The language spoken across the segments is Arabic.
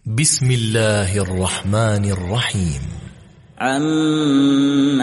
بسم الله الرحمن الرحيم. عَمَّ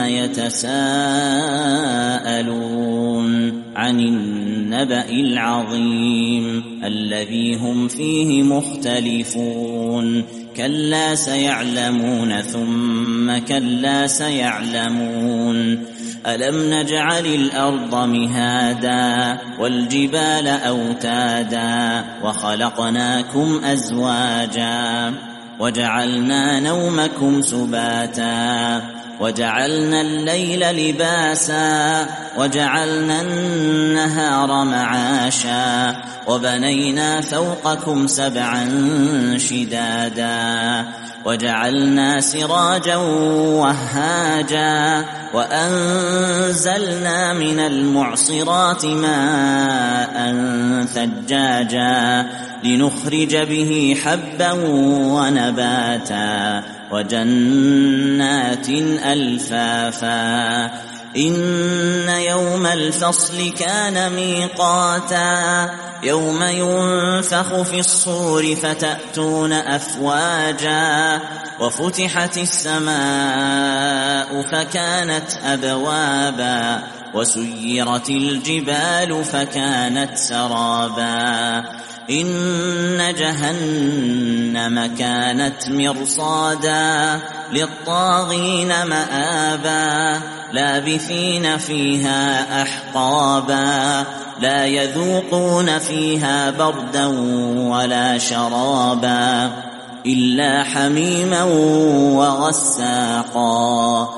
يتساءلون عن النبأ العظيم الذي هم فيه مختلفون كلا سيعلمون ثم كلا سيعلمون ألم نجعل الأرض مهادا والجبال أوتادا وخلقناكم أزواجا وجعلنا نومكم سباتا وجعلنا الليل لباسا وجعلنا النهار معاشا وبنينا فوقكم سبعا شدادا وجعلنا سراجا وهاجا وأنزلنا من المعصرات ماء ثجاجا لنخرج به حبا ونباتا وجنات ألفافا إن يوم الفصل كان ميقاتا يوم ينفخ في الصور فتأتون أفواجا وفتحت السماء فكانت أبوابا وسيرت الجبال فكانت سرابا إن جهنم كانت مرصادا للطاغين مآبا لابثين فيها أحقابا لا يذوقون فيها بردا ولا شرابا إلا حميما وغساقا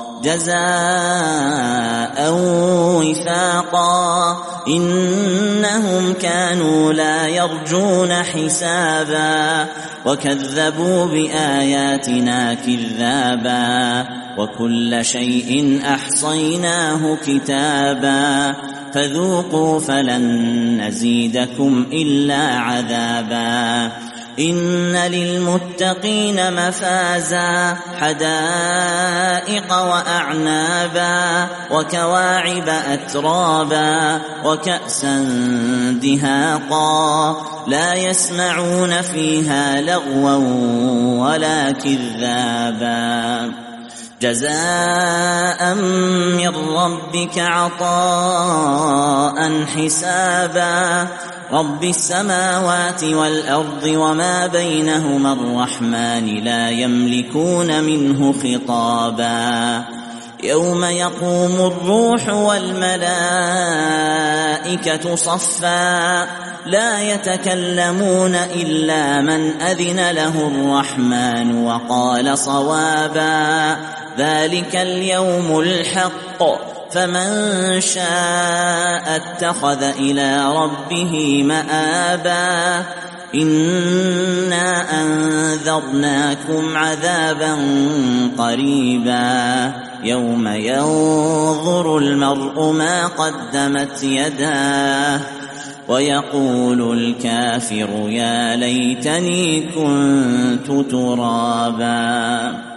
جزاء وفاقا إنهم كانوا لا يرجون حسابا وكذبوا بآياتنا كذابا وكل شيء أحصيناه كتابا فذوقوا فلن نزيدكم إلا عذابا إن للمتقين مفازا حدائق وأعنابا وكواعب أترابا وكأسا دهاقا لا يسمعون فيها لغوا ولا كذابا جزاء من ربك عطاء حسابا رب السماوات والأرض وما بينهما الرحمن لا يملكون منه خطابا يوم يقوم الروح والملائكة صفا لا يتكلمون إلا من أذن له الرحمن وقال صوابا ذلك اليوم الحق فمن شاء اتخذ إلى ربه مآبا إنا أنذرناكم عذابا قريبا يوم ينظر المرء ما قدمت يداه ويقول الكافر يا ليتني كنت ترابا.